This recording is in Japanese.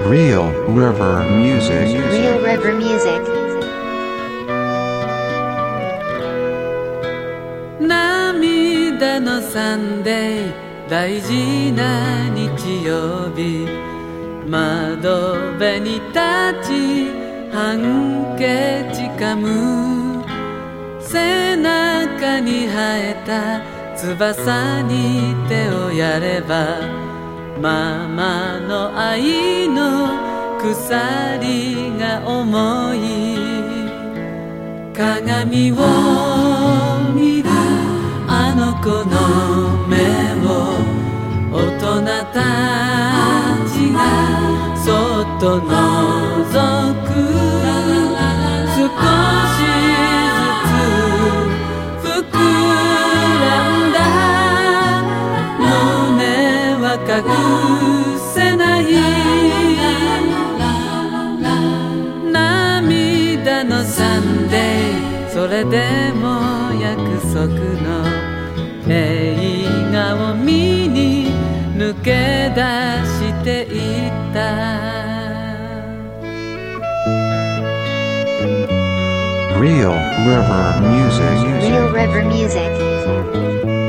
Real River Music. Real River Music. 涙のサンデー、大事な日曜日、窓辺に立ちハンケチ噛む、背中に生えた翼に手をやれば、ママの愛の鎖が重い。鏡を見るあの子の目を大人たちがそっと覗く。少しずつ膨らんだ胸は隠せない。涙のサンデー、それでも約束の映画を見に抜け出していった。 Real River Music. Real River Music.